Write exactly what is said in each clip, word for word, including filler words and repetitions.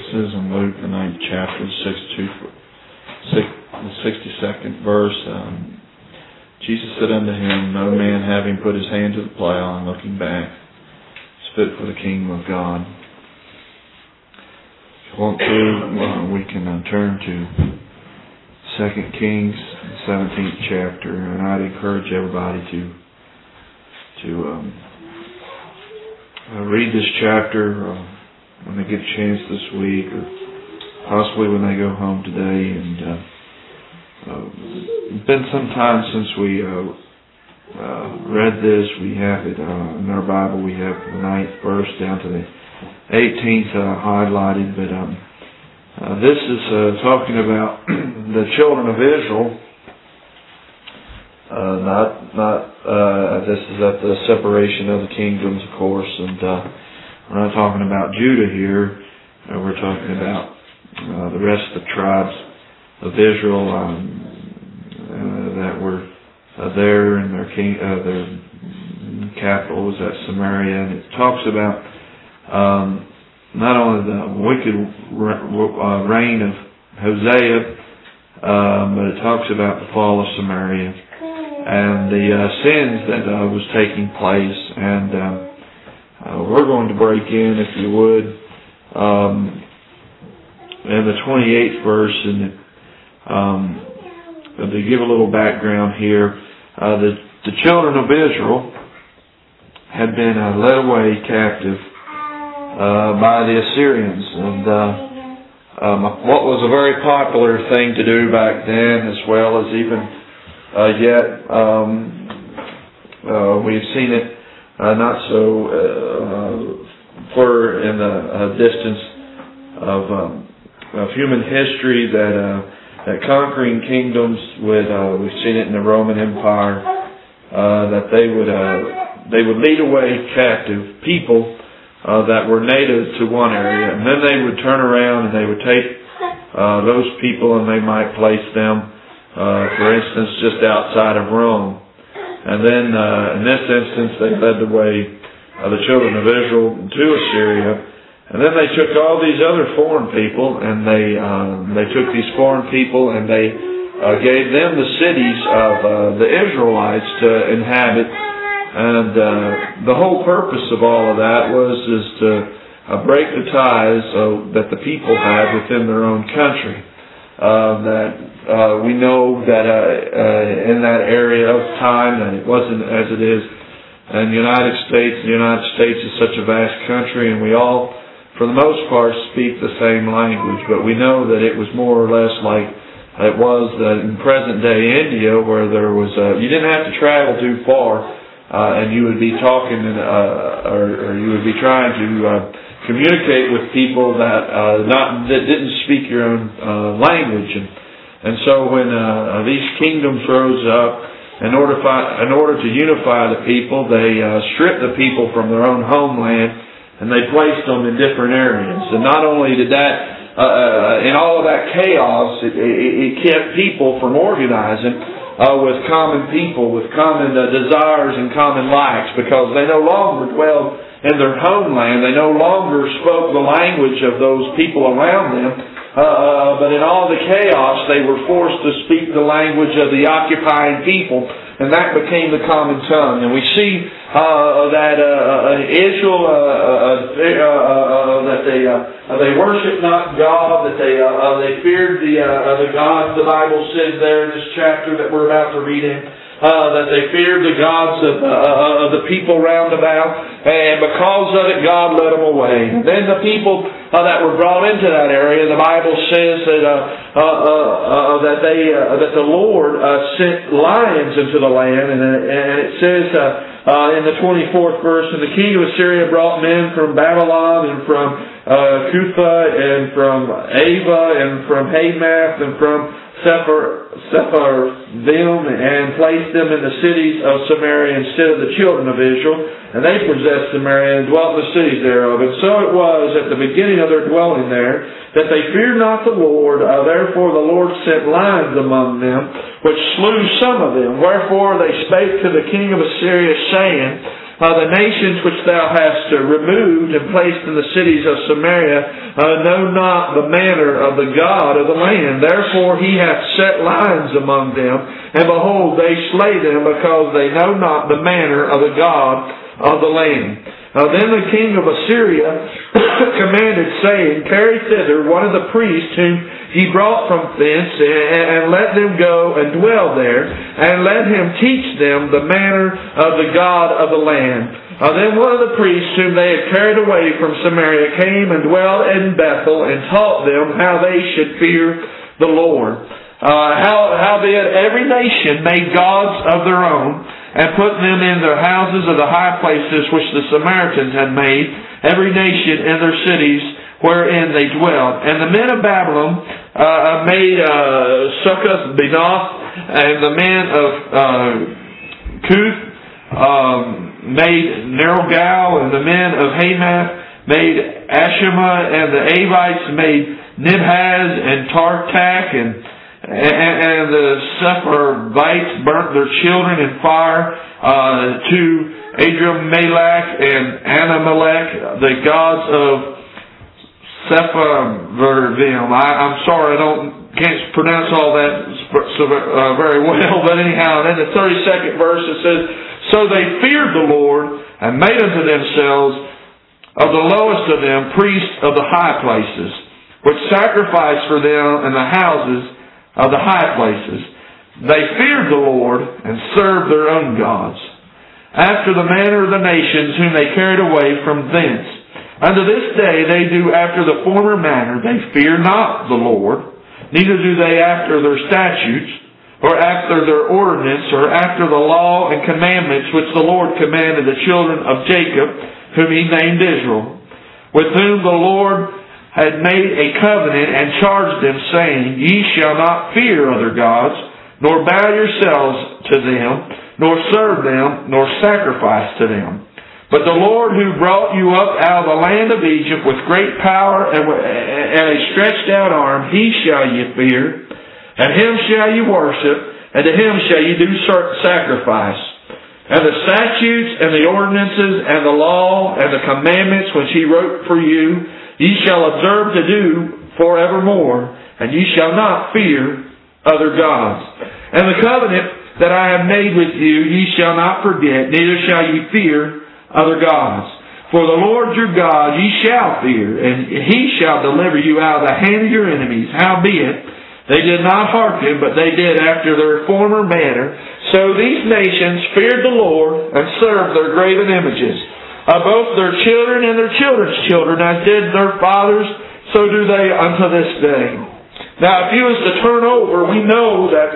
says in Luke, the ninth chapter, the sixty-second verse, um, Jesus said unto him, No man having put his hand to the plow and looking back is fit for the kingdom of God. If you want to, uh, we can uh, turn to Second Kings, the seventeenth chapter, and I'd encourage everybody to to um, uh, read this chapter uh, when they get a chance this week, or possibly when they go home today. And uh, uh, it's been some time since we uh, uh, read this. We have it uh, in our Bible. We have the ninth verse down to the eighteenth uh, highlighted, but um, uh, this is uh, talking about the children of Israel. Uh, not, not. Uh, this is at the separation of the kingdoms, of course, and uh, we're not talking about Judah here. Uh, we're talking about uh, the rest of the tribes of Israel um, uh, that were uh, there, and their king, uh, their capital was at Samaria, and it talks about um, not only the wicked uh, reign of Hosea, um, but it talks about the fall of Samaria and the uh, sins that uh, was taking place. And uh, uh, we're going to break in, if you would, um, in the twenty-eighth verse, and um, to give a little background here, uh, the, the children of Israel had been uh, led away captive uh, by the Assyrians, and uh, um, what was a very popular thing to do back then, as well as even Uh, yet, um, uh, we've seen it uh, not so uh, far in the uh, distance of, um, of human history that uh, that conquering kingdoms would. Uh, we've seen it in the Roman Empire uh, that they would uh, they would lead away captive people uh, that were native to one area, and then they would turn around and they would take uh, those people and they might place them, Uh, for instance, just outside of Rome. And then, uh, in this instance, they led the way uh, the children of Israel to Assyria. And then they took all these other foreign people, and they uh, they took these foreign people, and they uh, gave them the cities of uh, the Israelites to inhabit. And uh, the whole purpose of all of that was is to uh, break the ties so that the people had within their own country. Uh, that uh, we know that uh, uh, in that area of time that it wasn't as it is in the United States. The United States is such a vast country, and we all, for the most part, speak the same language. But we know that it was more or less like it was uh, in present-day India, where there was uh, you didn't have to travel too far, uh, and you would be talking, uh, or, or you would be trying to Uh, communicate with people that uh, not that didn't speak your own uh, language, and and so when uh, these kingdoms rose up, in order fi- in order to unify the people, they uh, stripped the people from their own homeland and they placed them in different areas. And not only did that, uh, uh, in all of that chaos, it, it, it kept people from organizing uh, with common people, with common uh, desires and common likes, because they no longer dwelled in their homeland. They no longer spoke the language of those people around them, uh, uh, but in all the chaos, they were forced to speak the language of the occupying people, and that became the common tongue. And we see uh, that uh, Israel, uh, uh, uh, uh, that they uh, they worshiped not God, that they uh, uh, they feared the uh, the gods. The Bible says there in this chapter that we're about to read in. Uh, that they feared the gods of, uh, of the people round about, and because of it, God led them away. And then the people uh, that were brought into that area, the Bible says that uh, uh, uh, uh, that they uh, that the Lord uh, sent lions into the land, and, and it says uh, uh, in the twenty-fourth verse, and the king of Assyria brought men from Babylon and from uh, Cutha and from Ava and from Hamath and from Sepharvaim, and placed them in the cities of Samaria instead of the children of Israel. And they possessed Samaria and dwelt in the cities thereof. And so it was at the beginning of their dwelling there, that they feared not the Lord. Uh, therefore the Lord sent lions among them, which slew some of them. Wherefore they spake to the king of Assyria, saying, Uh, the nations which thou hast uh, removed and placed in the cities of Samaria uh, know not the manner of the God of the land. Therefore he hath set lions among them, and behold, they slay them, because they know not the manner of the God of the land. Uh, then the king of Assyria commanded, saying, Carry thither one of the priests whom ye brought from thence, and, and let them go and dwell there, and let him teach them the manner of the God of the land. Uh, then one of the priests whom they had carried away from Samaria came and dwelt in Bethel, and taught them how they should fear the Lord. Uh, how, howbeit every nation made gods of their own, and put them in their houses of the high places which the Samaritans had made, every nation in their cities wherein they dwelt. And the men of Babylon uh, made uh, Succoth Benoth, and the men of uh, Cuth um, made Nergal, and the men of Hamath made Ashima, and the Avites made Nibhaz and Tartak, and And, and the Sepharvites burnt their children in fire uh, to Adrammelech and Anamelech, the gods of Sepharvaim. I, I'm sorry, I don't can't pronounce all that so, uh, very well, but anyhow, in the thirty-second verse it says, So they feared the Lord, and made unto themselves of the lowest of them priests of the high places, which sacrificed for them in the houses of the high places. They feared the Lord, and served their own gods, after the manner of the nations whom they carried away from thence. Unto this day they do after the former manner. They fear not the Lord, neither do they after their statutes, or after their ordinance, or after the law and commandments which the Lord commanded the children of Jacob, whom he named Israel, with whom the Lord had made a covenant, and charged them, saying, Ye shall not fear other gods, nor bow yourselves to them, nor serve them, nor sacrifice to them. But the Lord who brought you up out of the land of Egypt with great power and a stretched out arm, he shall ye fear, and him shall ye worship, and to him shall ye do sacrifice. And the statutes and the ordinances and the law and the commandments which he wrote for you, ye shall observe to do forevermore, and ye shall not fear other gods. And the covenant that I have made with you, ye shall not forget, neither shall ye fear other gods. For the Lord your God ye shall fear, and he shall deliver you out of the hand of your enemies. Howbeit, they did not hearken, but they did after their former manner. So these nations feared the Lord, and served their graven images. Uh, both their children and their children's children, as did their fathers, so do they unto this day. Now, if you was to turn over, we know that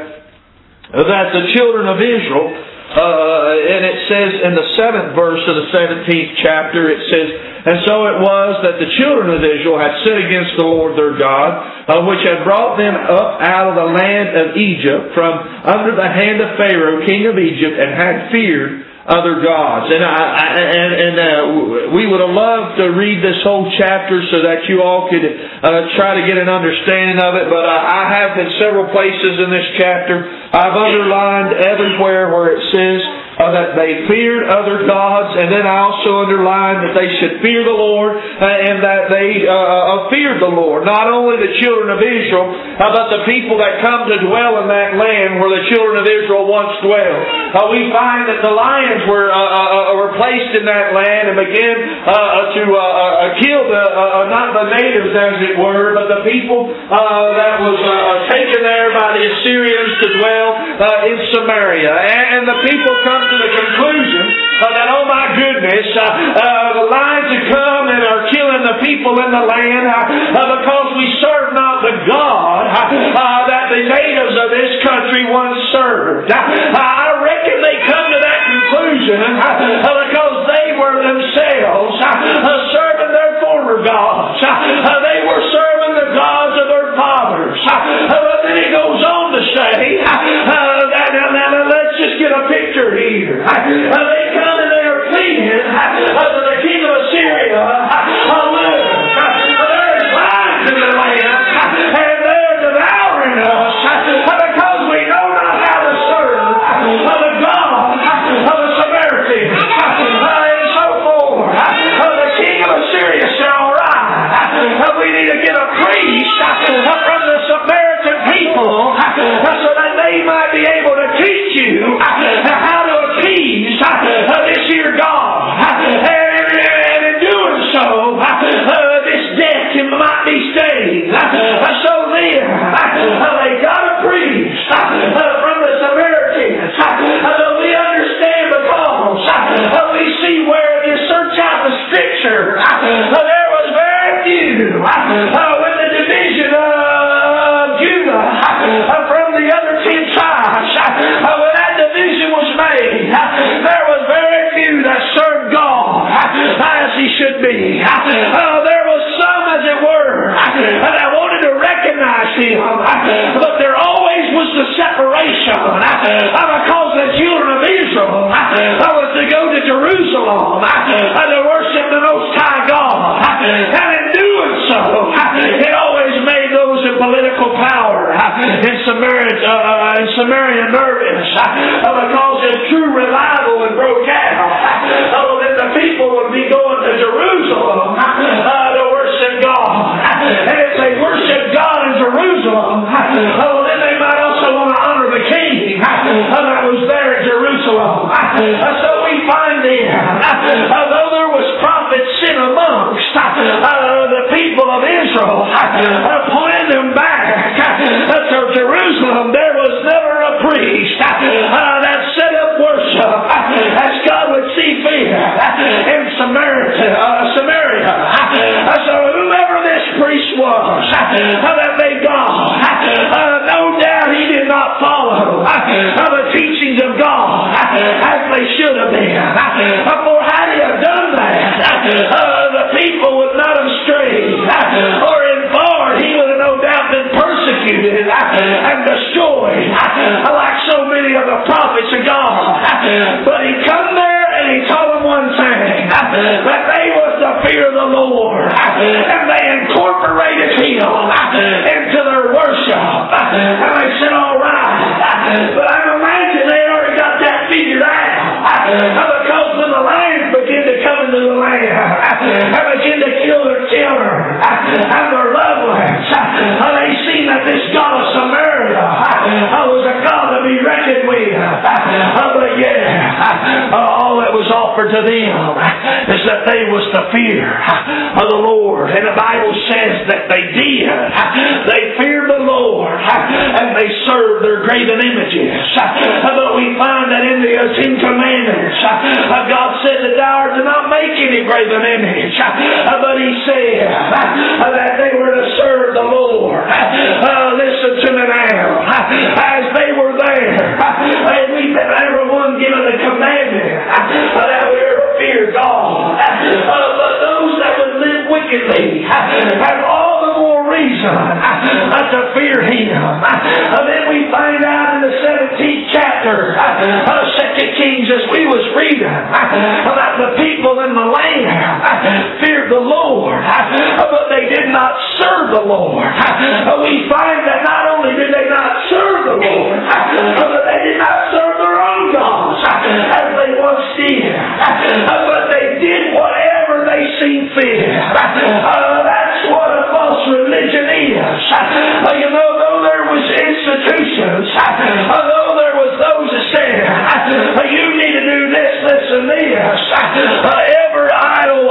that the children of Israel, uh, and it says in the seventh verse of the seventeenth chapter, it says, And so it was that the children of Israel had sinned against the Lord their God, uh, which had brought them up out of the land of Egypt, from under the hand of Pharaoh, king of Egypt, and had feared other gods. And I, I and, and uh, we would have loved to read this whole chapter so that you all could uh, try to get an understanding of it. But uh, I have in several places in this chapter, I've underlined everywhere where it says uh, that they feared other gods, and then I also underlined that they should fear the Lord, uh, and that they uh, uh, feared the Lord. Not only the children of Israel, uh, but the people that come to dwell in that land where the children of Israel once dwelled. Uh, we find that the lions were uh, uh, were placed in that land and began uh, to uh, uh, kill the uh, not the natives, as it were, but the people uh, that was uh, taken there by the Assyrians to dwell uh, in Samaria. And, and the people come to the conclusion uh, that, oh my goodness, uh, uh, the lions have come and are killing the people in the land uh, uh, because we serve not the God uh, uh, that the natives of this country once served. Uh, I reckon they come to that conclusion uh, because they were themselves uh, serving their former gods. Uh, they were serving the gods of their fathers. Uh, but then he goes on to say uh, that, now, now, now let's just get a picture here. Uh, they come and they are pleading uh, to the king of Assyria, uh, look, uh, there's lions in the land uh, and they're devouring us uh, because we know not how to serve uh, the God of the Samaritans. Uh, we need to get a priest from the Samaritan people so that they might be able to teach you how to appease this here God. And in doing so, this debt might be stayed. So then, they got a priest from the Samaritans. Though we understand because we see where you search out the Scripture, there was very few when the division of Judah from the other ten tribes, when that division was made, there was very few that served God as He should be. There was some, as it were, that wanted to recognize Him, but there always was the separation because the children of Israel was to go to Jerusalem to worship the Most High God, and in doing so, it always made those in political power in Samaria, uh, in Samaria nervous because if true revival would broke out, oh, then the people would be going to Jerusalem uh, to worship God. And if they worship God in Jerusalem, oh, then they might also want to honor the King that was there in Jerusalem. So we find there, although there was prophet sin amongst the people of Israel, pointing them back to Jerusalem, there was never a priest that set up worship as God would see fit in Samaria. Uh, Samaria. So whoever this priest was that they got, uh, no doubt he did not follow the teachings of God as they should have been. For had he have done that, uh, the people would not have strayed or involved. He would have no doubt been persecuted and destroyed like so many of the prophets of God. But he come there and he told them one thing, that they was to fear the Lord, and they incorporated Him into their worship. And they said, all right, but I imagine they already got that figured out, because when the lions begin to come into the land and begin to kill their children and their loved ones, they seen that this God of Samaria was a God to be reckoned with. But yeah, all that was offered to them is that they was to fear of the Lord. And the Bible says that they did. They feared the Lord and they served their graven images. But we find that in the Ten Commandments, God said that thou art to not make any graven image. But He said that they were to serve the Lord. Listen to me now. As they were there, we've been everyone given the commandment that we are to fear God. But those that would live wickedly have all the more reason to fear Him. And then we find out in the seventeenth chapter of Second Kings, as we was reading, that the people in the land feared the Lord, but they did not serve the Lord. We find that not only did they not serve the Lord, but they did not serve their own gods as they once did, but they did whatever they seen fit. Uh, that's what a false religion is. Uh, you know, though there was institutions, uh, though there was those that said, uh, you need to do this, this, and this, uh, every idol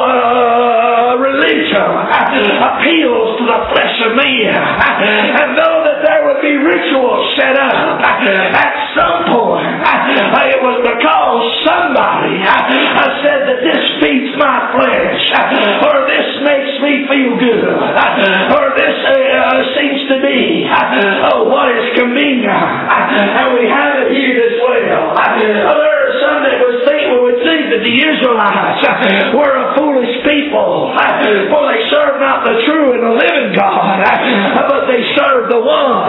uh, religion uh, appeals to the flesh of men. Uh, and though that there would be rituals set up, uh, at some point, uh, it was because somebody uh, said that this feeds my flesh, uh, or this makes me feel good, uh, or this uh, seems to be uh, oh, what is convenient. Uh, and we have it here as well. Uh, there are some that would think, would think that the Israelites uh, were a foolish people, uh, for they served not the true and the living God, uh, but they served the one.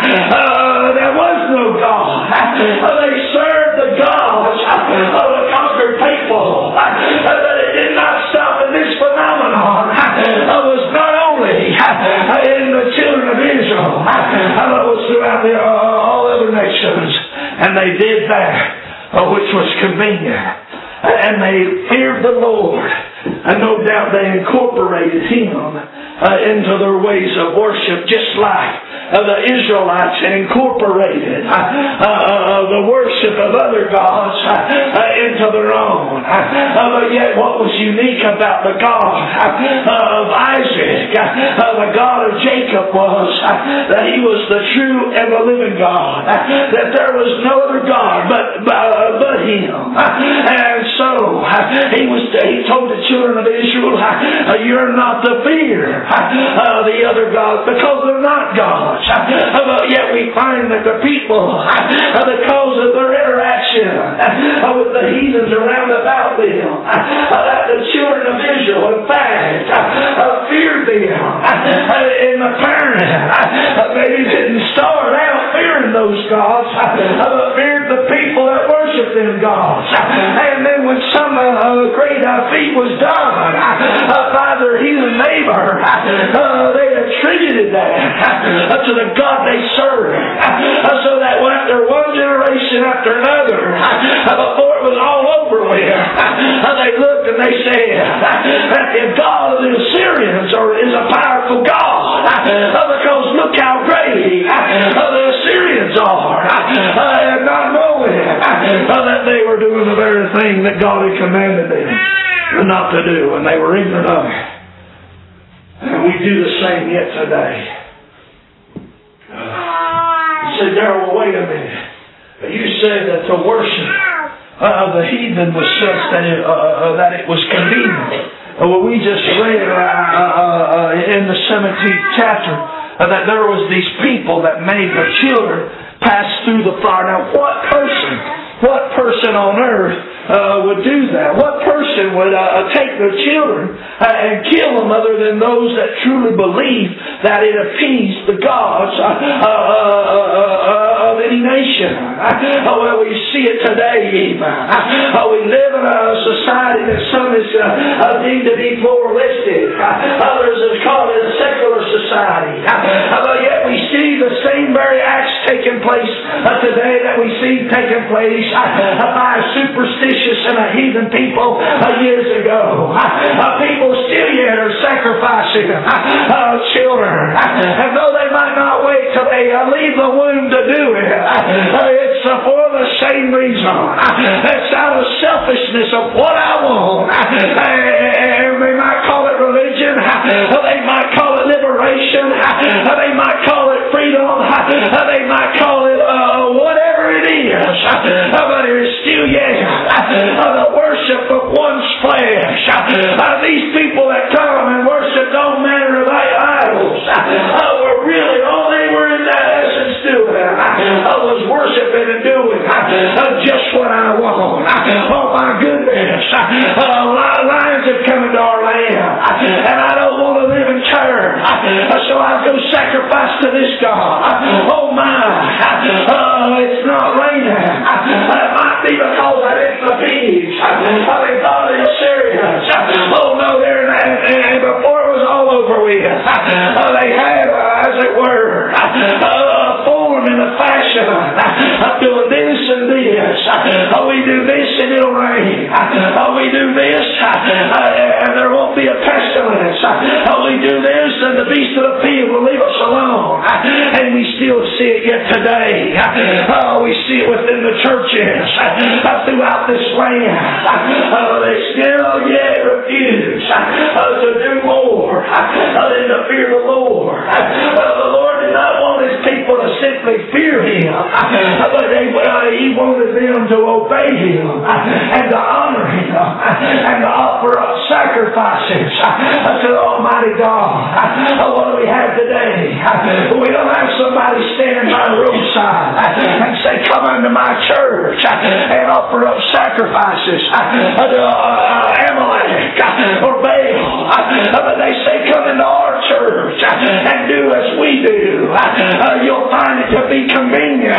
Uh, there was no God. Uh, they served the gods of the conquered people. Uh, but it did not stop in this phenomenon. Uh, was not only uh, in the children of Israel, uh, but was throughout the, uh, all other nations. And they did that uh, which was convenient. And they feared the Lord. And no doubt they incorporated him uh, into their ways of worship, just like uh, the Israelites had incorporated uh, uh, the worship of other gods uh, uh, into their own. Uh, but yet what was unique about the God uh, of Isaac, uh, the God of Jacob, was uh, that he was the true and the living God, uh, that there was no other God but, uh, but him. Uh, and so uh, he was he told the children of Israel, uh, you're not to fear uh, the other gods, because they're not gods. Uh, but yet we find that the people, uh, because of their interaction uh, with the heathens around about them, uh, that the children of Israel, in fact, uh, feared them. Uh, and the parent uh, maybe didn't start out fearing those gods, uh, but feared the people that worship them gods. And then when some uh, great uh, feat was done uh, by their heathen neighbor, uh, they attributed that uh, to the God they served, uh, so that when after one generation after another, uh, before it was all over with, uh, they looked and they said that the God of the Assyrians or is a powerful God, uh, because look how great uh, the Assyrians are, uh, and not knowing uh, that they were doing the very thing that God had commanded them not to do, and they were ignorant of it. And we do the same yet today. Uh, you say, Darrell, well, wait a minute. You said that the worship of the heathen was such that it, uh, uh, that it was convenient. Uh, well, we just read uh, uh, uh, in the seventeenth chapter uh, that there was these people that made their children pass through the fire. Now, what person, what person on earth uh, would do that? What person would uh, take their children uh, and kill them other than those that truly believe that it appeased the gods uh, uh, uh, uh, of any nation? Uh, well, we see it today even. Uh, we live in a society that some is uh, deemed to be pluralistic. Uh, others have called it a secular society. Uh, but yet we see the same very acts taking place uh, today that we see taking place uh, by superstitious and a heathen people uh, years ago. Uh, people still yet are sacrificing uh, uh, children. Uh, and though they might not wait till they uh, leave the womb to do it, uh, it's uh, for the same reason. Uh, it's out of selfishness of what I want. Uh, and they might call it religion. Uh, they might call it liberation. Uh, they might call it freedom. Uh, they might call it uh, whatever it is. Uh, but it is still yet uh, the worship of one's flesh. Uh, these people that come and worship all manner of idols uh, were really all they were in that essence doing uh, was worshiping and doing uh, just what I want. Uh, oh my goodness. Uh, lions have come into our land uh, and I don't want to live in terror. Uh, so I go sacrifice to this God. Uh, oh my. Uh, it's not raining. Uh, it might be because I didn't the pigs. Uh, they thought it was serious. Uh, oh no, there and, and before it was all over with, uh, they had, uh, as it were, uh, a form and a fashion of doing this and this. Uh, we do this and it'll rain. Uh, we do this uh, and there won't be a pestilence. Uh, we do this and the beast of the field will leave us alone. Uh, and we still see it yet today. Uh, we see it within the churches uh, throughout this land. Uh, they still yet refuse uh, to do more uh, than to fear the Lord. Uh, the Lord did not want His people to simply fear Him, uh, but they, uh, He wanted them to obey Him uh, and to honor Him uh, and to offer up sacrifices uh, to the Almighty God. Uh, what do we have today? Uh, we don't have somebody standing by the roadside uh, and say, come unto my church uh, and offer up sacrifices uh, to uh, Amalek uh, or Baal. Uh, but they say, come into our church uh, and do as we do. Uh, you'll find it to be convenient.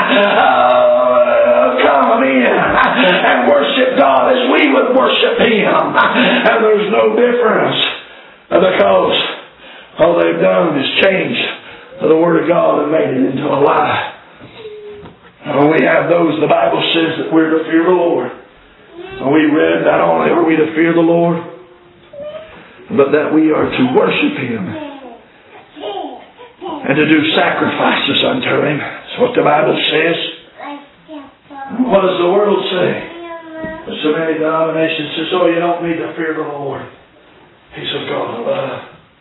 Uh, come in and worship God as we would worship Him. And there's no difference because all they've done is changed the Word of God and made it into a lie. And we have those, the Bible says that we're to fear the Lord. And we read not only are we to fear the Lord, but that we are to worship Him and to do sacrifices unto Him. That's what the Bible says. What does the world say? There's so many denominations that says, oh, you don't need to fear the Lord. He's a God of love.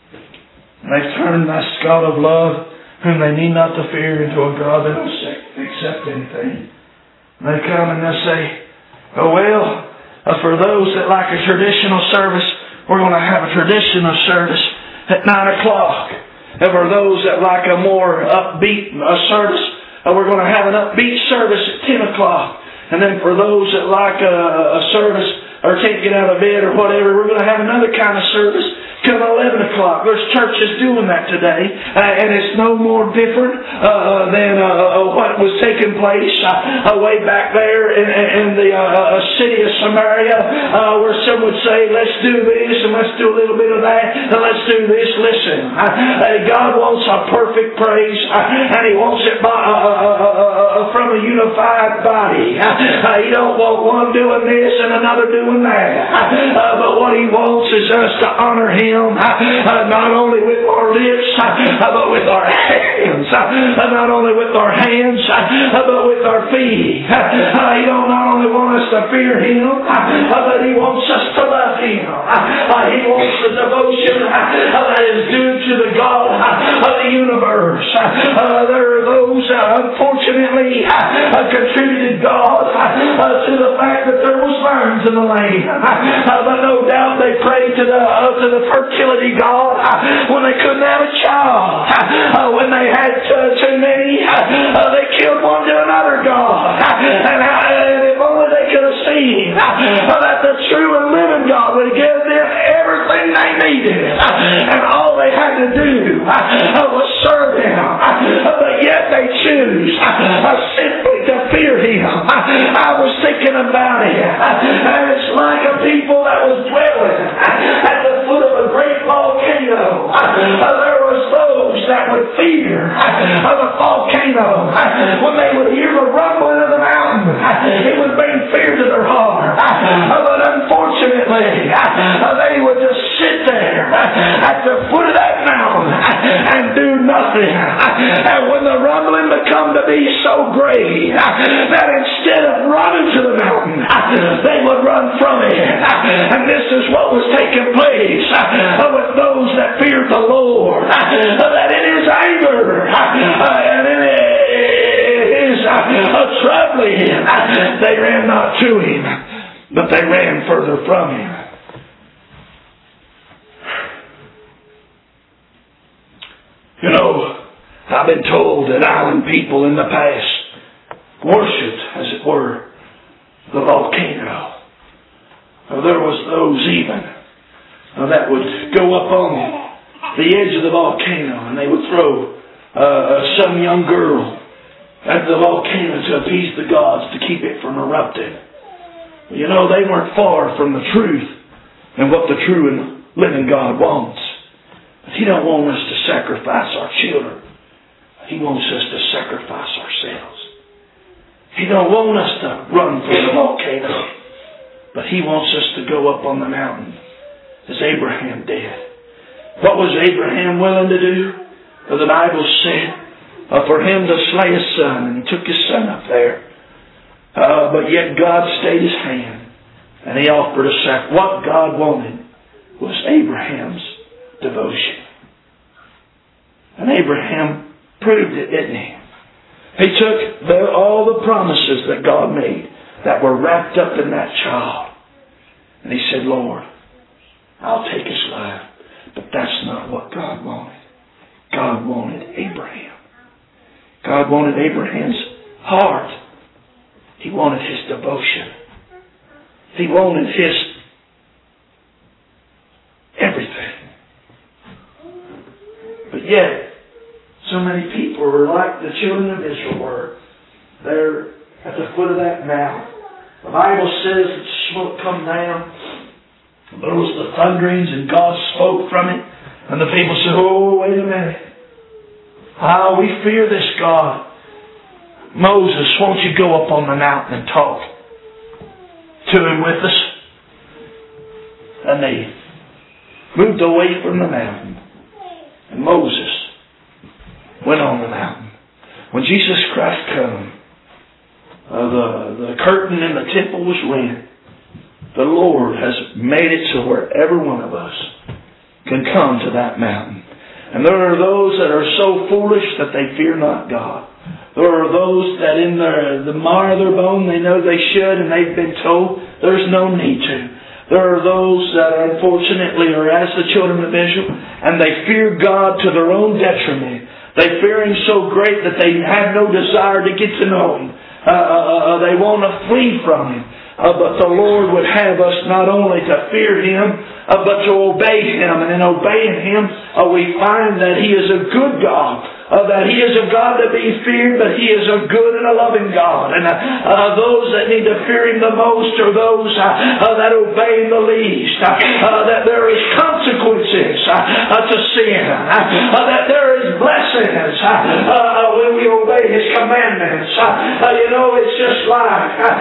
And they've turned this God of love, whom they need not to fear, into a God that will accept anything. And they come and they say, oh well, uh, for those that like a traditional service, we're going to have a traditional service at nine o'clock. And for those that like a more upbeat uh, service, uh, we're going to have an upbeat service at ten o'clock. And then for those that like a, a service or can't get out of bed or whatever, we're going to have another kind of service come eleven o'clock. There's churches doing that today, uh, and it's no more different uh, than uh, what was taking place uh, way back there in, in the uh, city of Samaria, uh, where some would say, let's do this and let's do a little bit of that and let's do this. Listen, uh, God wants a perfect praise, uh, and He wants it by, uh, uh, uh, from a unified body. Uh, he don't want one doing this and another doing that. Uh, but what He wants is us to honor Him. Uh, not only with our lips, uh, but with our hands. Uh, not only with our hands, uh, but with our feet. Uh, he don't not only want us to fear Him, uh, but He wants us to love Him. Uh, he wants the devotion uh, that is due to the God uh, of the universe. Uh, there are those, uh, unfortunately, uh, contributed God uh, to the fact that there was worms in the land. Uh, but no doubt they prayed to the, uh, to the fertility God uh, when they couldn't have a child. Uh, when they had uh, too many, uh, they killed one to another God. Uh, and, uh, and if only they could have seen uh, that the true and living God would give them everything they needed. Uh, and all they had to do uh, was serve Him. Uh, but yet they choose uh, simply to fear Him. Uh, I was thinking about it. Uh, and it's like a people that was dwelling uh, at the foot of a great volcano. Uh, there was those that would fear uh, the volcano. Uh, when they would hear the rumbling of the mountain, uh, it would bring fear to their heart. Uh, but unfortunately, uh, they would just sit there uh, at the foot of that mountain uh, and do nothing. Uh, and when the rumbling become to be so great uh, that instead of running to the mountain, uh, they would run from it. Uh, and this is what was taking place uh, with those that feared the Lord. Uh, that in His anger uh, and in His uh, troubling, uh, they ran not to Him, but they ran further from Him. You know, I've been told that island people in the past worshipped, as it were, the volcano. Uh, there was those even uh, that would go up on the edge of the volcano and they would throw uh, some young girl at the volcano to appease the gods, to keep it from erupting. You know, they weren't far from the truth and what the true and living God wants. But He don't want us to sacrifice our children. He wants us to sacrifice ourselves. He don't want us to run from the volcano, but He wants us to go up on the mountain as Abraham did. What was Abraham willing to do? Well, the Bible said uh, for him to slay his son, and he took his son up there. Uh, but yet God stayed His hand, and He offered a sacrifice. What God wanted was Abraham's devotion. And Abraham proved it, didn't he? He took the, all the promises that God made that were wrapped up in that child. And he said, Lord, I'll take his life. But that's not what God wanted. God wanted Abraham. God wanted Abraham's heart. He wanted his devotion. He wanted his everything. But yet, so many people are like the children of Israel were. They're at the foot of that mountain. The Bible says that smoke come down. There was the thunderings and God spoke from it. And the people said, oh, wait a minute. Ah, we fear this God. Moses, won't you go up on the mountain and talk to him with us? And they moved away from the mountain. And Moses went on the mountain. When Jesus Christ came, uh, the, the curtain in the temple was rent. The Lord has made it so wherever one of us can come to that mountain. And there are those that are so foolish that they fear not God. There are those that in their, the marrow of their bone they know they should, and they've been told there's no need to. There are those that unfortunately are as the children of Israel, and they fear God to their own detriment. They fear Him so great that they have no desire to get to know Him. Uh, uh, they want to flee from Him. Uh, but the Lord would have us not only to fear Him, uh, but to obey Him. And in obeying Him, uh, we find that He is a good God. Uh, that He is a God to be feared, but He is a good and a loving God. And uh, uh, those that need to fear Him the most are those uh, uh, that obey Him the least. Uh, uh, that there is consequences uh, uh, to sin. Uh, uh, that there is blessings uh, uh, when we obey His commandments. Uh, uh, you know, it's just like uh,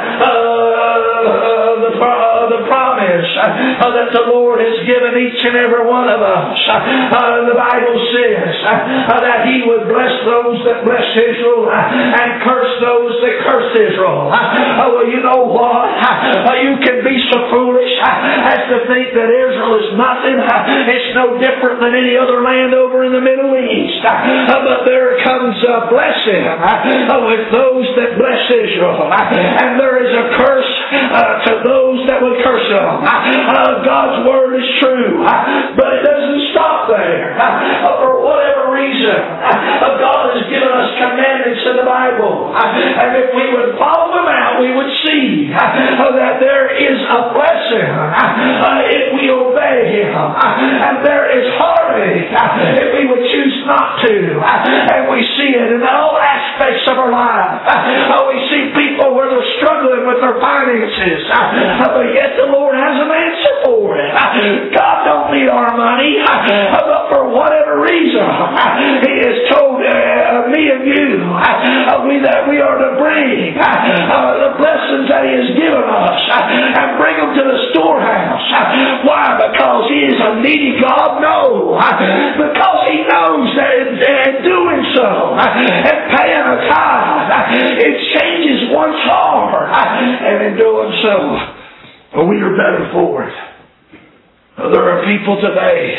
uh, the, uh, the promise uh, that the Lord has given each and every one of us. Uh, uh, the Bible says uh, uh, that He would bless those that bless Israel and curse those that curse Israel. Oh, well, you know what? You can be so foolish as to think that Israel is nothing. It's no different than any other land over in the Middle East. But there comes a blessing with those that bless Israel. And there is a curse to those that would curse them. God's word is true. But it doesn't stop there. For whatever reason, God has given us commandments in the Bible. And if we would follow them out, we would see that there is a blessing if we obey Him. And there is heartache if we would choose not to. And we see it in all aspects of our life. We see people where they're struggling with their finances, but yet the Lord has an answer for it. God don't need our money, but for whatever reason, He has told uh, me and you uh, we, that we are to bring uh, the blessings that He has given us uh, and bring them to the storehouse. Uh, why? Because He is a needy God? No. Uh, because He knows that in, in doing so uh, and paying a tithe, uh, it changes one's heart. Uh, and in doing so, uh, we are better for it. Uh, there are people today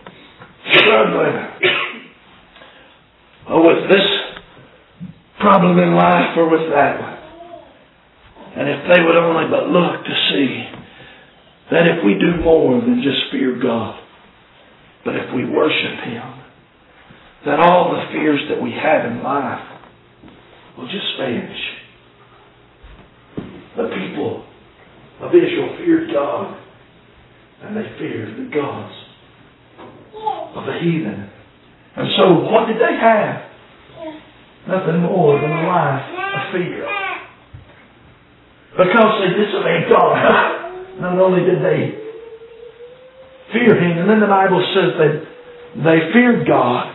struggling or with this problem in life or with that one. And if they would only but look to see that if we do more than just fear God, but if we worship Him, that all the fears that we have in life will just vanish. The people of Israel feared God, and they feared the gods of the heathen. And so, what did they have? Nothing more than a life of fear. Because they disobeyed God, not only did they fear Him, and then the Bible says that they feared God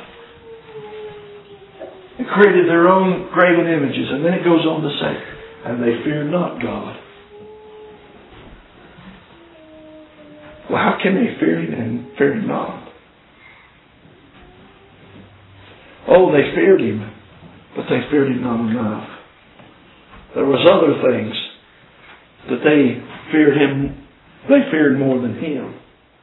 and created their own graven images. And then it goes on to say, and they feared not God. Well, how can they fear Him and fear Him not? Oh, they feared Him, but they feared Him not enough. There was other things that they feared Him. They feared more than Him.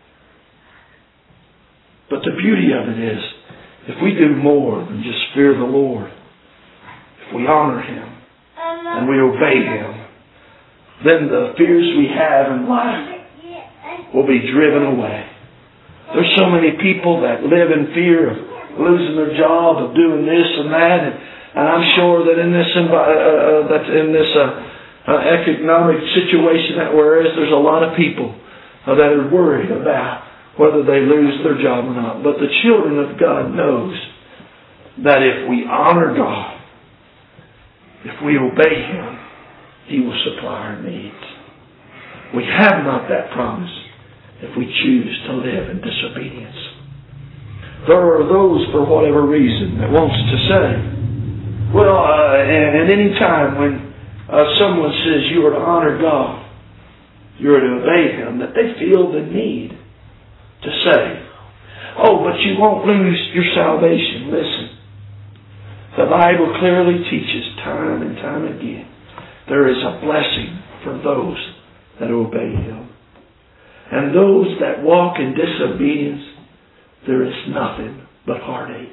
But the beauty of it is, if we do more than just fear the Lord, if we honor Him and we obey Him, then the fears we have in life will be driven away. There's so many people that live in fear of losing their job, of doing this and that, and, and I'm sure that in this uh, uh, that in this uh, uh, economic situation that we're in, there's a lot of people uh, that are worried about whether they lose their job or not. But the children of God knows that if we honor God, if we obey Him, He will supply our needs. We have not that promise if we choose to live in disobedience. There are those, for whatever reason, that wants to say, well, uh, and at any time when uh, someone says you are to honor God, you are to obey Him, that they feel the need to save. Oh, but you won't lose your salvation. Listen. The Bible clearly teaches time and time again there is a blessing for those that obey Him. And those that walk in disobedience, there is nothing but heartache.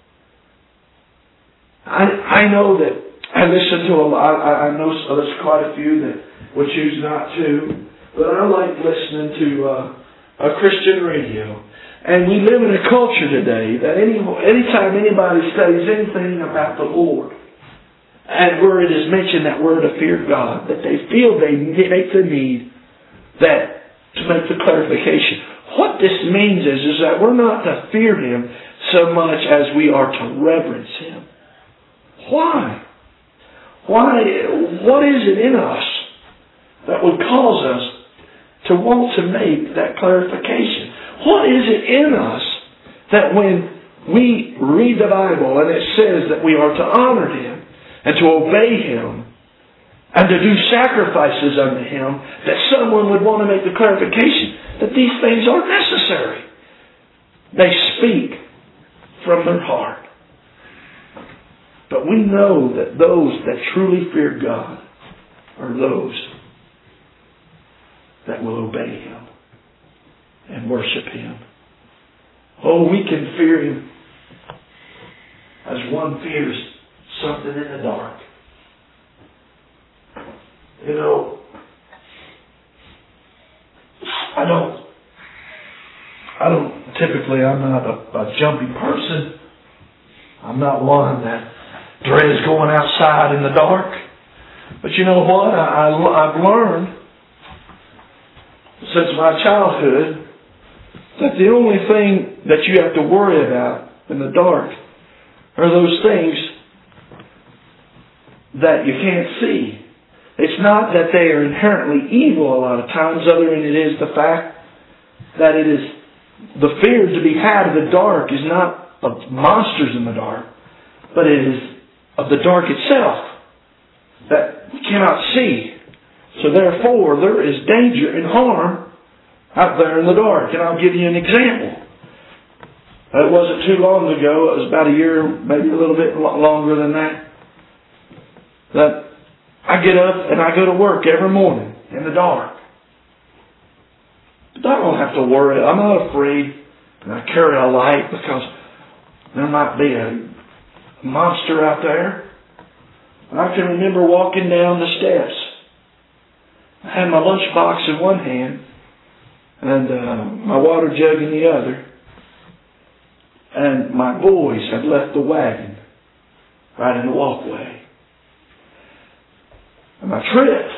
I I know that I listen to a lot. I, I know there's quite a few that would choose not to, but I like listening to uh, a Christian radio. And we live in a culture today that any anytime anybody studies anything about the Lord, and where it is mentioned that word to fear God, that they feel they make the need that to make the clarification. What this means is, is that we're not to fear Him so much as we are to reverence Him. Why? Why? What is it in us that would cause us to want to make that clarification? What is it in us that when we read the Bible and it says that we are to honor Him and to obey Him and to do sacrifices unto Him, that someone would want to make the clarification that these things aren't necessary? They speak from their heart. But we know that those that truly fear God are those that will obey Him and worship Him. Oh, we can fear Him as one fears something in the dark. You know, I don't, I don't, typically I'm not a, a jumpy person. I'm not one that dreads going outside in the dark. But you know what? I, I, I've learned since my childhood that the only thing that you have to worry about in the dark are those things that you can't see. It's not that they are inherently evil a lot of times, other than it is the fact that it is the fear to be had of the dark is not of monsters in the dark, but it is of the dark itself that we cannot see. So therefore, there is danger and harm out there in the dark. And I'll give you an example. It wasn't too long ago, it was about a year, maybe a little bit longer than that, that I get up and I go to work every morning in the dark. But I don't have to worry. I'm not afraid. And I carry a light because there might be a monster out there. I can remember walking down the steps. I had my lunchbox in one hand and uh, my water jug in the other. And my boys had left the wagon right in the walkway. And I tripped.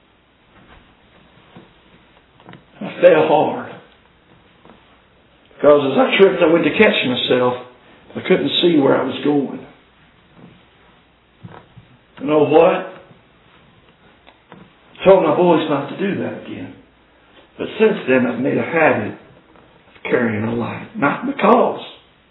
I fell hard. Because as I tripped, I went to catch myself. I couldn't see where I was going. You know what? I told my boys not to do that again. But since then, I've made a habit of carrying a light. Not because.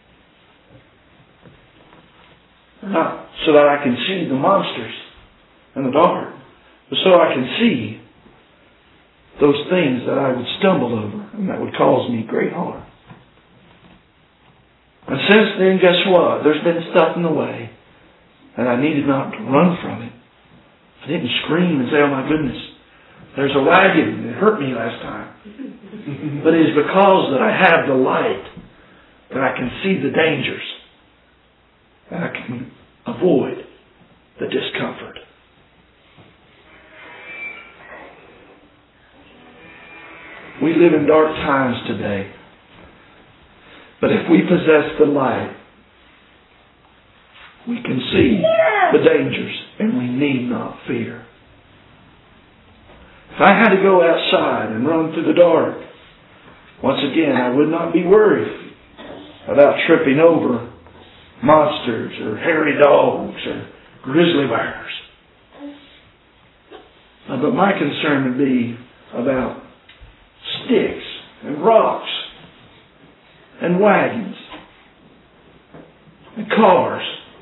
Not so that I can see the monsters in the dark. But so I can see those things that I would stumble over and that would cause me great harm. And since then, guess what? There's been stuff in the way. And I needed not to run from it. I didn't scream and say, oh my goodness, there's a wagon that hurt me last time. But it is because that I have the light that I can see the dangers. And I can avoid the discomfort. We live in dark times today. But if we possess the light, we can see the dangers and we need not fear. If I had to go outside and run through the dark, once again, I would not be worried about tripping over monsters or hairy dogs or grizzly bears. Uh, but my concern would be about sticks and rocks and wagons and cars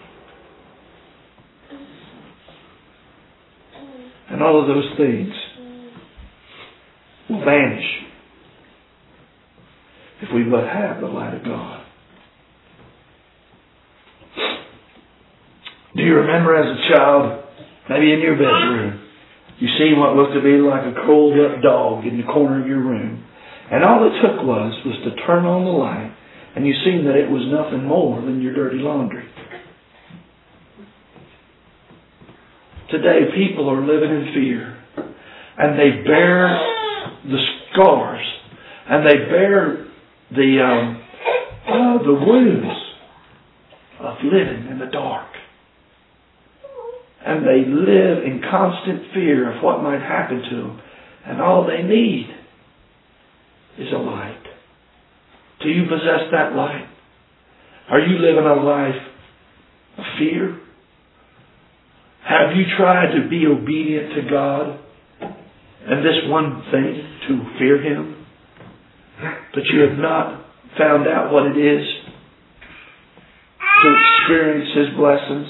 and all of those things will vanish we but have the light of God. Do you remember as a child, maybe in your bedroom, you seen what looked to be like a curled up dog in the corner of your room, and all it took was was to turn on the light, and you seen that it was nothing more than your dirty laundry. Today, people are living in fear, and they bear the scars, and they bear the um, uh, the wounds of living in the dark. And they live in constant fear of what might happen to them. And all they need is a light. Do you possess that light? Are you living a life of fear? Have you tried to be obedient to God? And this one thing, to fear Him? But you have not found out what it is to experience His blessings?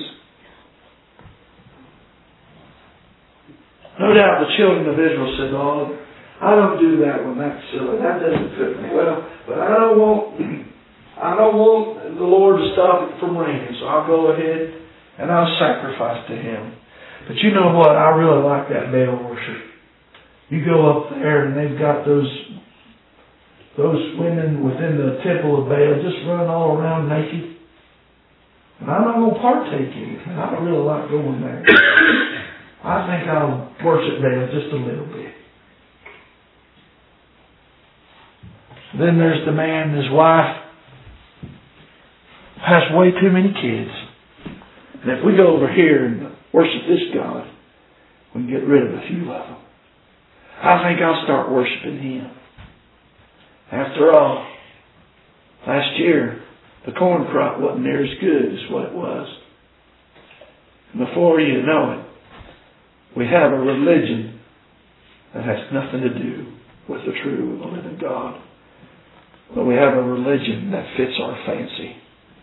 No doubt the children of Israel said, "Oh, I don't do that one. That's silly. That doesn't fit me. Well, but I don't want, I don't want the Lord to stop it from raining, so I'll go ahead and I'll sacrifice to Him." But you know what? I really like that Baal worship. You go up there and they've got those those women within the temple of Baal just running all around naked. And I'm not going to partake in it. I don't really like going there. I think I'll worship Baal just a little bit. Then there's the man and his wife has way too many kids. And if we go over here and worship this God, we can get rid of a few of them. I think I'll start worshiping Him. After all, last year, the corn crop wasn't near as good as what it was. And before you know it, we have a religion that has nothing to do with the true and the living God. But we have a religion that fits our fancy.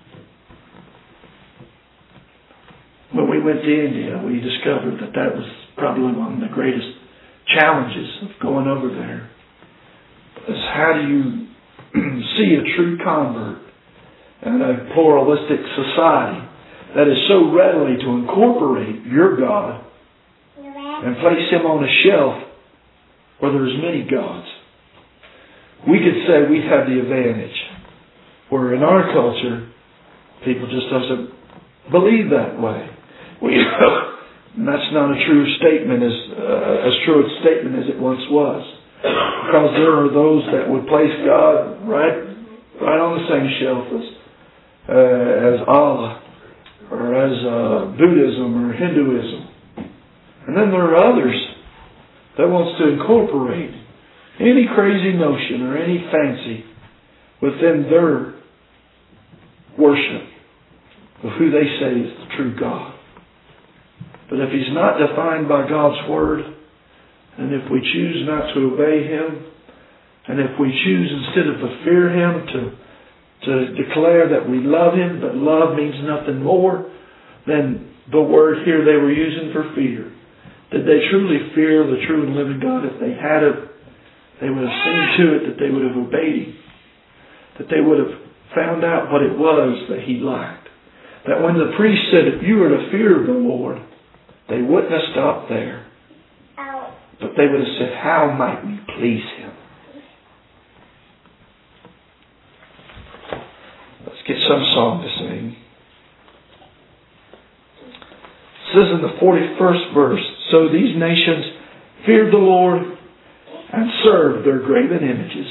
When we went to India, we discovered that that was probably one of the greatest challenges of going over there. Is how do you see a true convert in a pluralistic society that is so readily to incorporate your God and place Him on a shelf where there's many gods? We could say we have the advantage, where in our culture, people just doesn't believe that way. We, and that's not a true statement, as uh, as true a statement as it once was, because there are those that would place God right, right on the same shelf as uh, as Allah, or as uh, Buddhism or Hinduism. And then there are others that wants to incorporate any crazy notion or any fancy within their worship of who they say is the true God. But if He's not defined by God's Word, and if we choose not to obey Him, and if we choose instead of to fear Him to, to declare that we love Him, but love means nothing more than the word here they were using for fear. Did they truly fear the true and living God? If they had it, they would have seen to it that they would have obeyed Him. That they would have found out what it was that He liked. That when the priest said, "If you are to fear the Lord," they wouldn't have stopped there. But they would have said, "How might we please Him?" Let's get some song to sing. It says in the forty-first verse, "So these nations feared the Lord and served their graven images."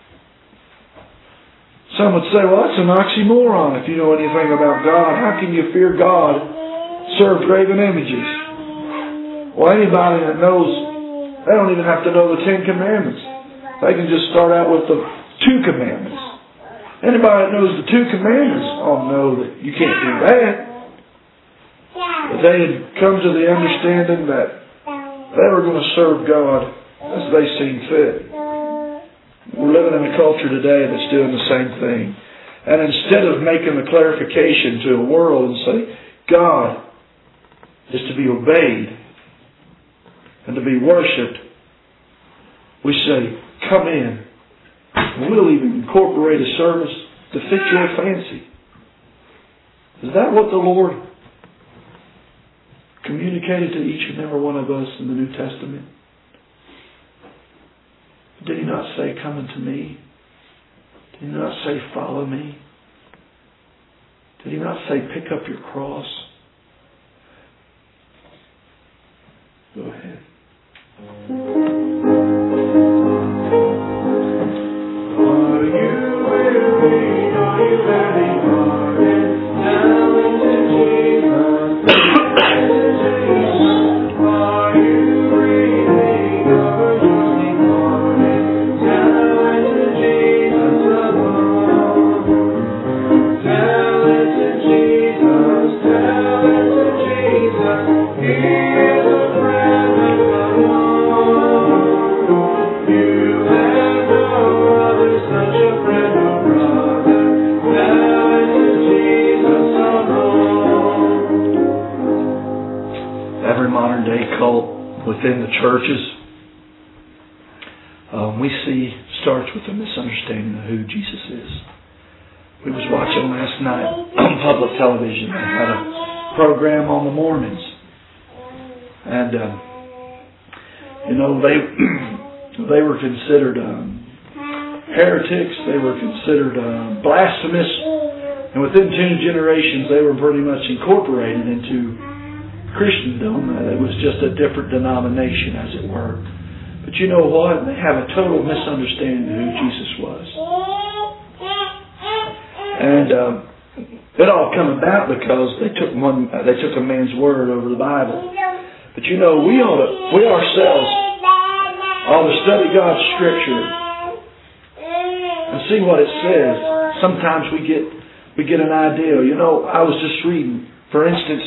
Some would say, "Well, that's an oxymoron if you know anything about God. How can you fear God, serve graven images?" Well, anybody that knows, they don't even have to know the Ten Commandments. They can just start out with the two commandments. Anybody that knows the two commandments all know that you can't do that. But they had come to the understanding that they were going to serve God as they seen fit. We're living in a culture today that's doing the same thing. And instead of making the clarification to a world and say, God is to be obeyed and to be worshipped, we say, come in We'll even incorporate a service to fit your fancy. Is that what the Lord communicated to each and every one of us in the New Testament? Did He not say, come unto me? Did He not say, follow me? Did He not say, pick up your cross? Go ahead. Are you weary? Are you very hearted? Now into Jesus. Are you breathing or losing hearted? Now into Jesus alone. Tell it to Jesus. Tell it to Jesus. Hear the friend of the Lord. You have no other such a friend or brother. Tell it to Jesus alone. Every modern day cult within the churches, um, we see starts with a misunderstanding of who Jesus is. We was watching last night on public television. They had a program on the Mormons, and um, you know they they were considered um, heretics. They were considered uh, blasphemous, and within two generations, they were pretty much incorporated into Christendom. Uh, it was just a different denomination, as it were. But you know what? They have a total misunderstanding of who Jesus was. And um, it all come about because they took one, uh, they took a man's word over the Bible. But you know, we ought to, we ourselves ought to study God's Scripture and see what it says. Sometimes we get we get an idea. You know, I was just reading, for instance,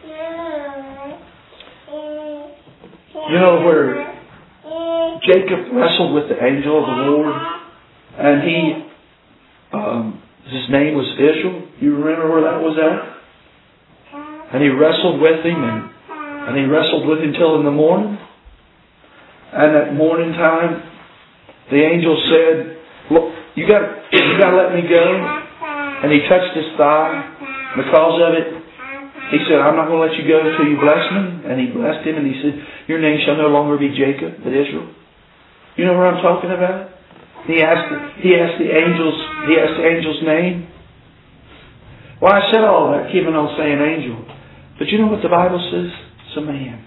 you know where Jacob wrestled with the angel of the Lord, and he, um, his name was Israel. You remember where that was at? And he wrestled with him, and, and he wrestled with him till in the morning. And at morning time, the angel said, "Look, you got you got to let me go." And he touched his thigh. Because of it, he said, "I'm not going to let you go until you bless me." And he blessed him, and he said, "Your name shall no longer be Jacob, but Israel." You know what I'm talking about? He asked the, he asked the angels he asked the angel's name. Well, I said all that, keeping on saying angel. But you know what the Bible says? It's a man.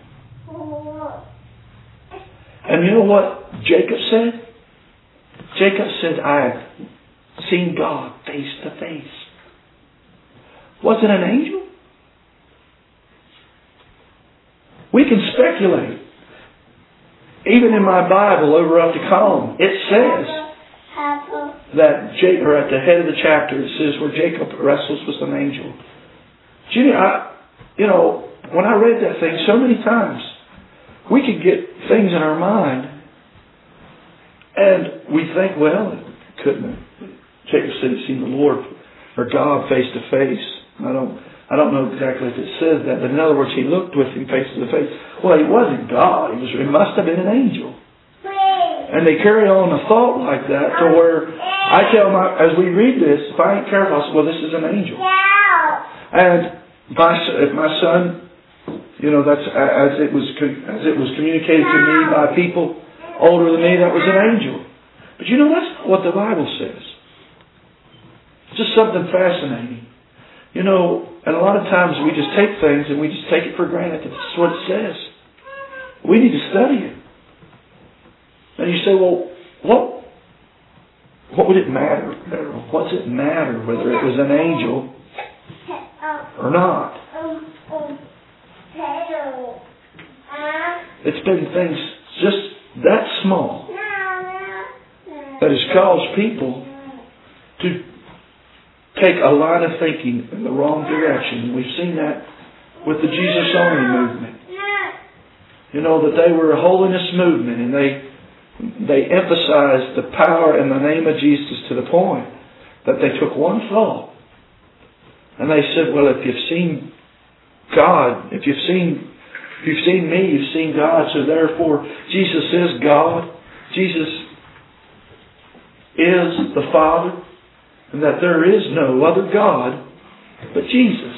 And you know what Jacob said? Jacob said, "I have seen God face to face." Was it an angel? We can speculate. Even in my Bible, over up the column, it says that Jacob, or at the head of the chapter, it says where Jacob wrestles with an angel. Jimmy, I, you know, when I read that thing so many times, we could get things in our mind, and we think, well, it couldn't have. Jacob said he'd seen the Lord or God face to face. I don't, I don't know exactly if it says that, but in other words, he looked with him face to face. Well, he wasn't God. He was. It must have been an angel. And they carry on a thought like that to where I tell my, as we read this, if I ain't careful, I say, well, this is an angel. And my, if my son, you know, that's as it was as it was communicated to me by people older than me, that was an angel. But you know, that's not what the Bible says. It's just something fascinating. You know, and a lot of times we just take things and we just take it for granted that this is what it says. We need to study it. And you say, well, what what would it matter? What's it matter whether it was an angel or not? It's been things just that small that has caused people to take a line of thinking in the wrong direction. We've seen that with the Jesus Only movement. You know, that they were a holiness movement, and they they emphasized the power and the name of Jesus to the point that they took one thought and they said, well, if you've seen God, if you've seen if you've seen me, you've seen God, so therefore Jesus is God. Jesus is the Father, and that there is no other God but Jesus.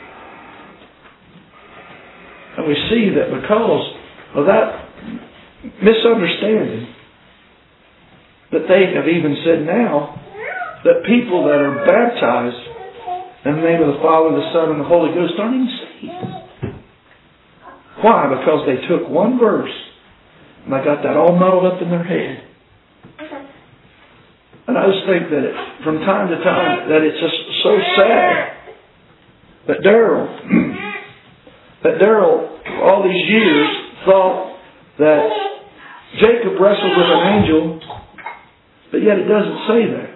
And we see that because of that misunderstanding, that they have even said now that people that are baptized in the name of the Father, the Son, and the Holy Ghost aren't even saved. Why? Because they took one verse and they got that all muddled up in their head. And I just think that it, from time to time, that it's just so sad that Daryl, that Daryl, all these years, thought that Jacob wrestled with an angel, but yet it doesn't say that.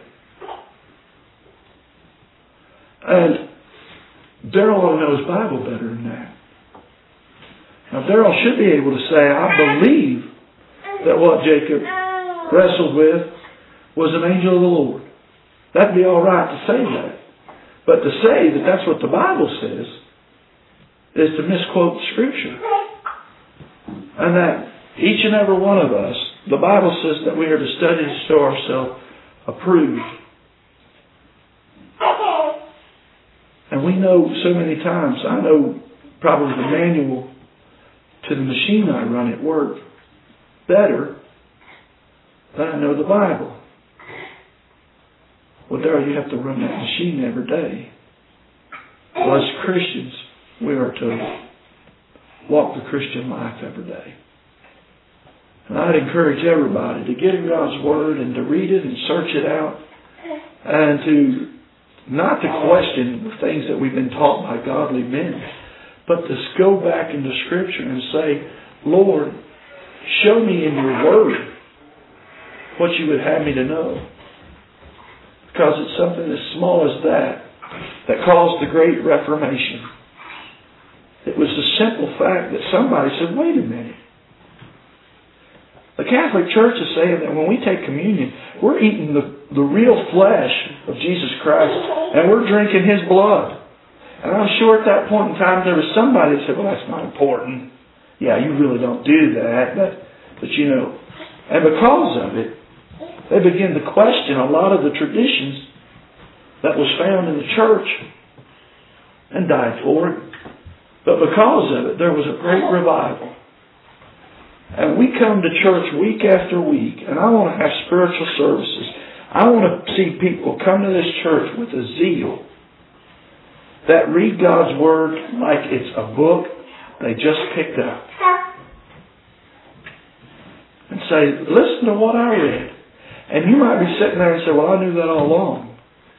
And Daryl knows Bible better than that. Now Daryl should be able to say, I believe that what Jacob wrestled with was an angel of the Lord. That'd be all right to say that. But to say that that's what the Bible says is to misquote Scripture. And that each and every one of us, the Bible says that we are to study to show ourselves approved. And we know so many times, I know probably the manual to the machine I run at work better than I know the Bible. Well, Darryl, you have to run that machine every day. Well, as Christians, we are to walk the Christian life every day. And I'd encourage everybody to get in God's Word and to read it and search it out and to not to question the things that we've been taught by godly men, but to go back into Scripture and say, Lord, show me in your Word what you would have me to know. Because it's something as small as that that caused the Great Reformation. It was the simple fact that somebody said, wait a minute. The Catholic Church is saying that when we take communion, we're eating the, the real flesh of Jesus Christ and we're drinking His blood. And I'm sure at that point in time there was somebody that said, well, that's not important. Yeah, you really don't do that. But, but you know, and because of it, they begin to question a lot of the traditions that was found in the church and died for it. But because of it, there was a great revival. And we come to church week after week, and I want to have spiritual services. I want to see people come to this church with a zeal that read God's Word like it's a book they just picked up. And say, listen to what I read. And you might be sitting there and say, well, I knew that all along.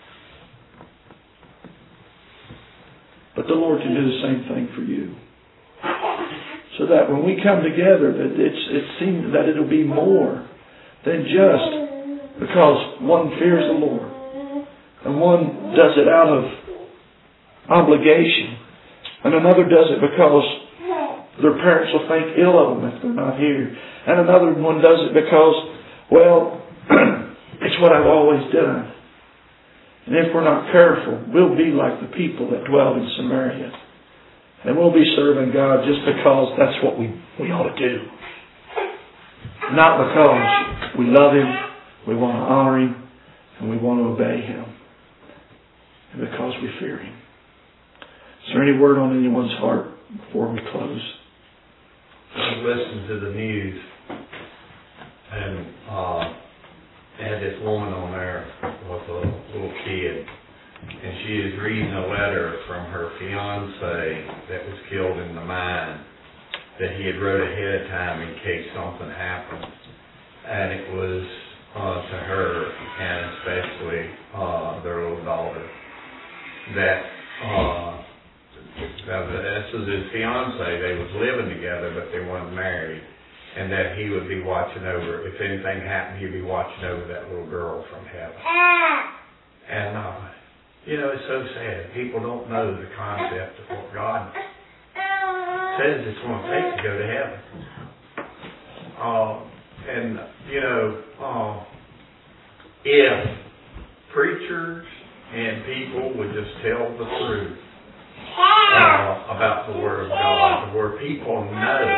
But the Lord can do the same thing for you. So that when we come together, that it's, it seems that it'll be more than just because one fears the Lord. And one does it out of obligation. And another does it because their parents will think ill of them if they're not here. And another one does it because, well, it's what I've always done. And if we're not careful, we'll be like the people that dwelled in Samaria. And we'll be serving God just because that's what we, we ought to do. Not because we love Him, we want to honor Him, and we want to obey Him. And because we fear Him. Is there any word on anyone's heart before we close? I listened to the news, and uh, they had this woman on there with a little kid, and she is reading a letter from her fiance that was killed in the mine that he had wrote ahead of time in case something happened. And it was uh, to her, and especially uh, their little daughter, that uh, this was his fiance. They was living together, but they weren't married. And that he would be watching over, if anything happened, he'd be watching over that little girl from heaven. And, uh, you know, it's so sad. People don't know the concept of what God says it's going to take to go to heaven. Uh, and, you know, uh, if preachers and people would just tell the truth uh, about the Word of God, where people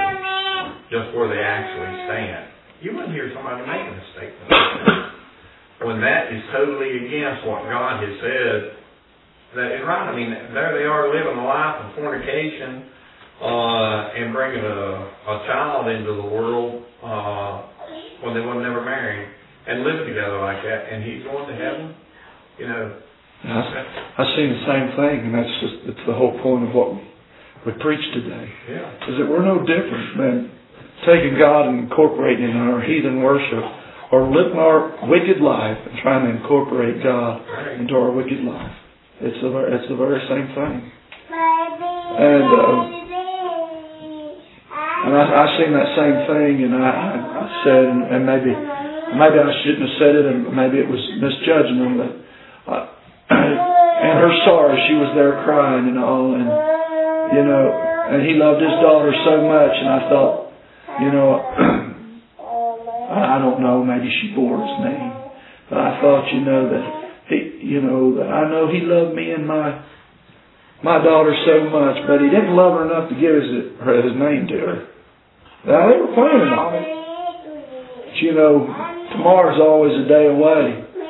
know just where they actually stand. You wouldn't hear somebody making a statement like that. when that is totally against what God has said, that is right. I mean, there they are living a life of fornication uh, and bringing a, a child into the world uh, when they were never married and living together like that, and he's going to heaven. You know, I, I see the same thing, and that's just it's the whole point of what we preach today. Yeah. Is that we're no different than taking God and incorporating in our heathen worship, or living our wicked life and trying to incorporate God Right. into our wicked life. It's the it's the very same thing. And uh, and I, I seen that same thing, and I, I, I said, and, and maybe maybe I shouldn't have said it, and maybe it was misjudging them, but uh, and her sorrow, she was there crying and all, and you know, and he loved his daughter so much, and I thought, you know, I don't know, maybe she bore his name, but I thought, you know, that he, you know, that I know he loved me and my my daughter so much, but he didn't love her enough to give his his name to her. Now they were planning on it. But, you know, tomorrow's always a day away,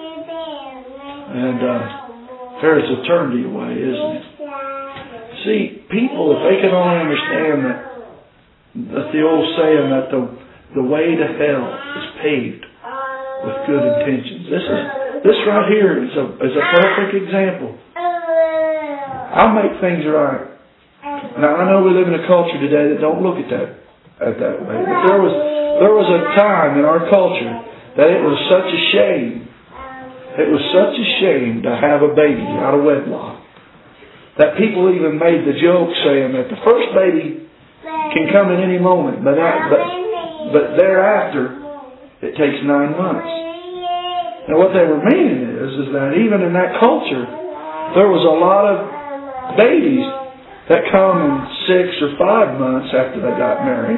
and uh, there's eternity away, isn't it? See, people, if they can only understand that, that the old saying that the the way to hell is paved with good intentions. This is this right here is a is a perfect example. I'll make things right. Now I know we live in a culture today that don't look at that at that way. But there was there was a time in our culture that it was such a shame. It was such a shame to have a baby out of wedlock that people even made the joke saying that the first baby can come at any moment, but but but thereafter it takes nine months. Now what they were meaning is is that even in that culture there was a lot of babies that come in six or five months after they got married,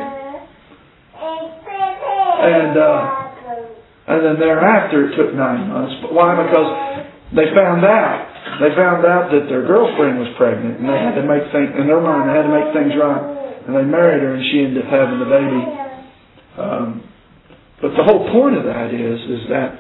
and uh, and then thereafter it took nine months. But why? Because they found out they found out that their girlfriend was pregnant, and they had to make things in their mind. They had to make things right, and they married her, and she ended up having the baby. Um, but the whole point of that is is that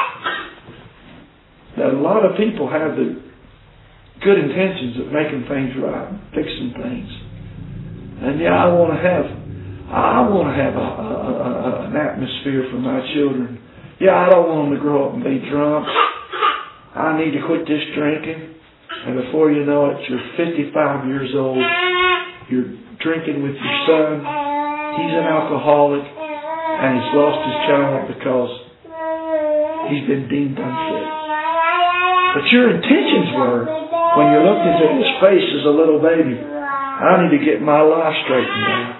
that a lot of people have the good intentions of making things right, fixing things. And yeah, I want to have, I want to have a, a, a, an atmosphere for my children. Yeah, I don't want them to grow up and be drunk. I need to quit this drinking. And before you know it, you're fifty-five years old. You're drinking with your son. He's an alcoholic, and he's lost his child because he's been deemed unfit. But your intentions were, when you looked into his face as a little baby, I need to get my life straightened out.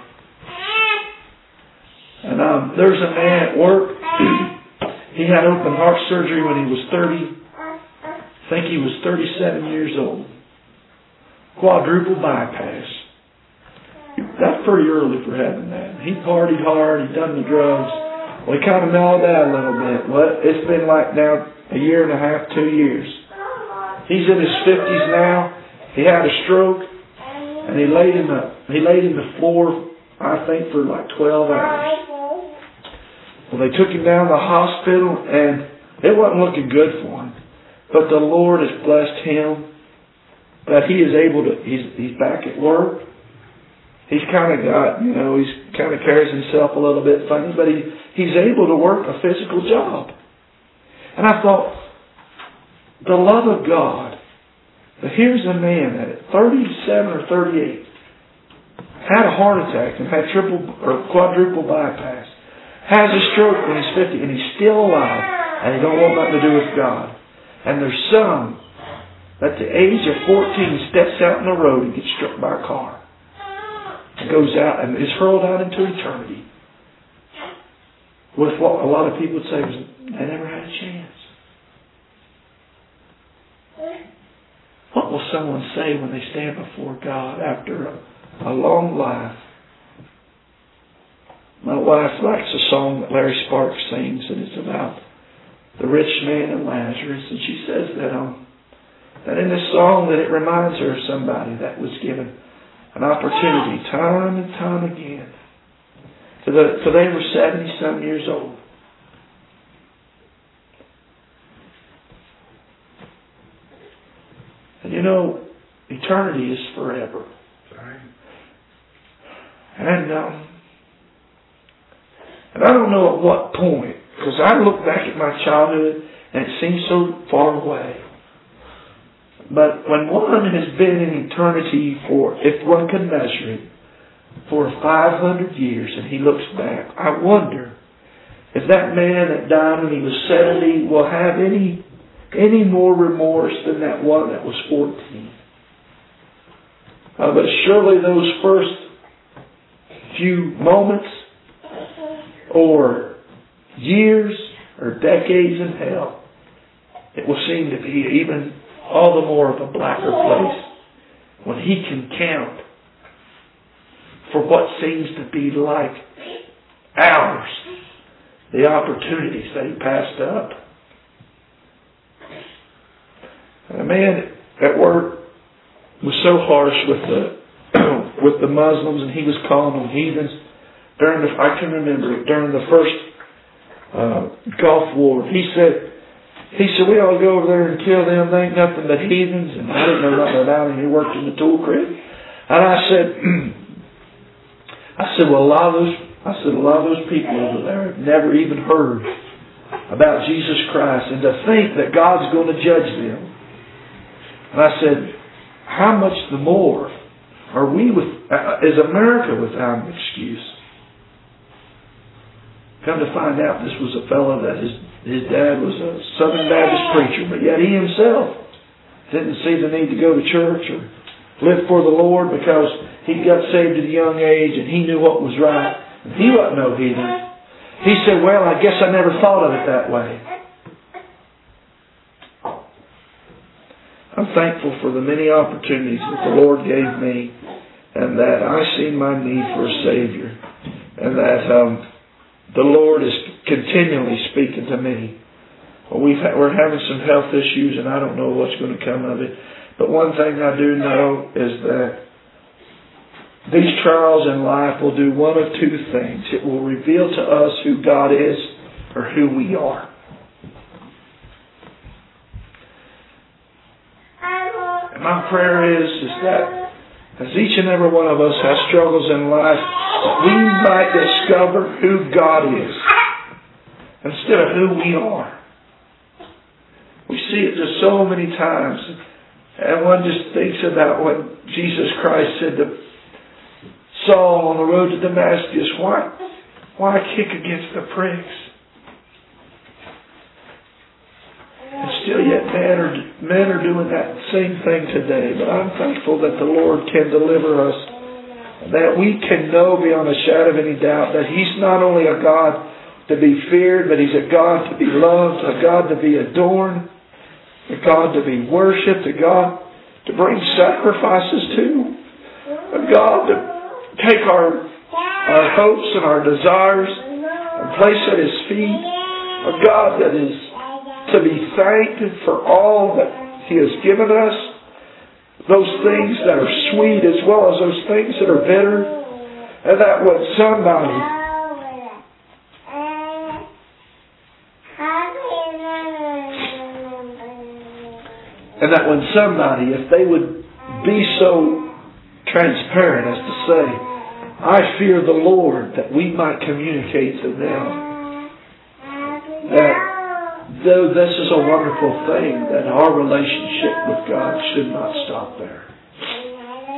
And um, there's a man at work. He had open heart surgery when he was thirty. I think he was thirty-seven years old. Quadruple bypass. That's pretty early for having that. He partied hard. He done the drugs. Well, he kind of mellowed out a little bit. Well, it's been like now a year and a half, two years. He's in his fifties now. He had a stroke, and he laid in the he laid in the floor, I think, for like twelve hours. Well, they took him down to the hospital, and it wasn't looking good for him. But the Lord has blessed him that he is able to. He's he's back at work. He's kind of got, you know, he's kind of carries himself a little bit funny, but he he's able to work a physical job. And I thought, the love of God. But here's a man that at thirty-seven or thirty-eight had a heart attack and had triple or quadruple bypass, has a stroke when he's fifty, and he's still alive, and he don't want nothing to do with God. And there's some that at the age of fourteen steps out in the road and gets struck by a car, and goes out and is hurled out into eternity with what a lot of people would say was they never had a chance. What will someone say when they stand before God after a, a long life? My wife likes a song that Larry Sparks sings, and it's about the rich man and Lazarus, and she says that um, that in this song that it reminds her of somebody that was given an opportunity time and time again till the, till they were seventy some years old. And you know, eternity is forever. Right. And, um, and I don't know at what point, because I look back at my childhood and it seems so far away. But when one has been in eternity for, if one can measure it, for five hundred years and he looks back, I wonder if that man that died when he was seventy will have any any more remorse than that one that was fourteen. Uh, but surely those first few moments or years or decades in hell, it will seem to be even all the more of a blacker place when he can count for what seems to be like hours, the opportunities that he passed up. And a man at work was so harsh with the with the Muslims, and he was calling them heathens. During the, I can remember it, during the first uh, Gulf War, he said, he said, we ought to go over there and kill them. They ain't nothing but heathens. And I didn't know nothing about him. He worked in the tool crib. And I said, I said, well, a lot of those, I said, a lot of those people over there have never even heard about Jesus Christ, and to think that God's going to judge them. And I said, how much the more are we with, uh, is America without an excuse? Come to find out, this was a fellow that his his dad was a Southern Baptist preacher, but yet he himself didn't see the need to go to church or live for the Lord because he got saved at a young age and he knew what was right. And he wasn't no heathen. He said, well, I guess I never thought of it that way. I'm thankful for the many opportunities that the Lord gave me, and that I see my need for a Savior, and that um, the Lord is continually speaking to me. Well, we've ha- we're having some health issues, and I don't know what's going to come of it. But one thing I do know is that these trials in life will do one of two things. It will reveal to us who God is or who we are. And my prayer is, is that as each and every one of us has struggles in life, that we might discover who God is instead of who we are. We see it just so many times. And one just thinks about what Jesus Christ said to Saul on the road to Damascus. Why, why kick against the pricks? And still yet men are, men are doing that same thing today. But I'm thankful that the Lord can deliver us. That we can know beyond a shadow of any doubt that He's not only a God to be feared, but He's a God to be loved, a God to be adorned, a God to be worshipped, a God to bring sacrifices to, a God to take our, our hopes and our desires and place at His feet, a God that is to be thanked for all that He has given us, those things that are sweet as well as those things that are bitter, and that when somebody and that when somebody, if they would be so transparent as to say, I fear the Lord, that we might communicate to them that though this is a wonderful thing, that our relationship with God should not stop there.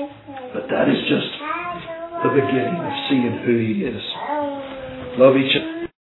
But that is just the beginning of seeing who He is. Love each other.